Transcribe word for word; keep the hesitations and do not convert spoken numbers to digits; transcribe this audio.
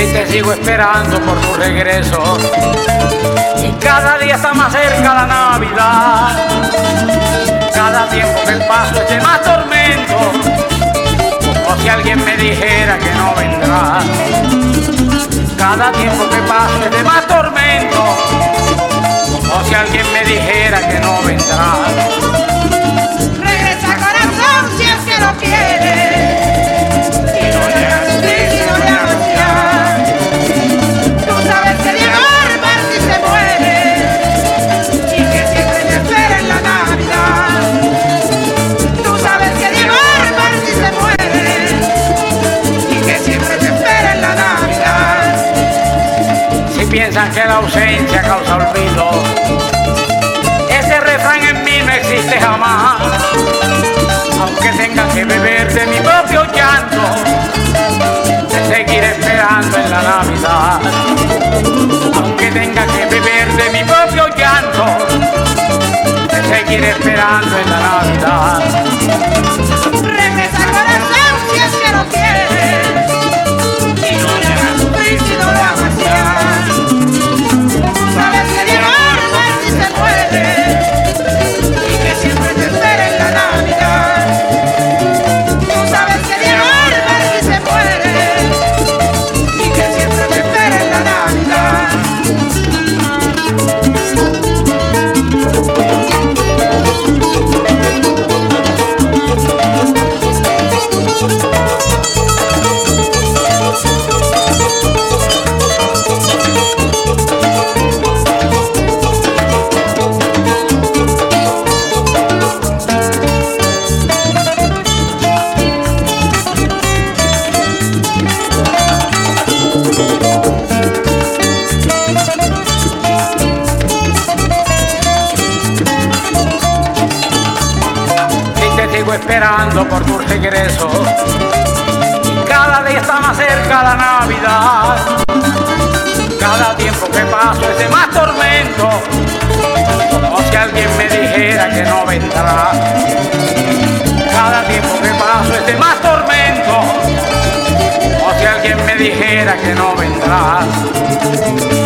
y te sigo esperando por tu regreso. Y cada día está más cerca la Navidad. Cada tiempo que paso es de más tormento, como si alguien me dijera que no vendrá. Cada tiempo que paso es de más tormento, como si alguien me dijera que no vendrá. Regresa, corazón, si es que lo quieres, y no le hagas sufrir si no le amas ya. Tú sabes que Diego Armando se muere y que siempre te espera en la Navidad. Tú sabes que Diego Armando se muere y que siempre te espera en la Navidad. Si piensan que la ausencia causa olvido, ese refrán en mí no existe jamás. Aunque tengan que beber de mi propio llanto, te seguiré esperando en la Navidad. Aunque tenga que beber de mi propio llanto, te seguiré esperando en la Navidad. Regresa, corazón, si es que lo quieres, y no le hagas sufrir si no lo amas ya. Tú sabes que Diego Armando se muere y que siempre te espera en la Navidad. Tú sabes que Diego Armando se muere y que siempre te espera en la Navidad. Sigo esperando por tu regreso y cada día está más cerca la Navidad. Cada tiempo que paso es de más tormento, como si alguien me dijera que no vendrá. Cada tiempo que paso es de más tormento, como si alguien me dijera que no vendrá.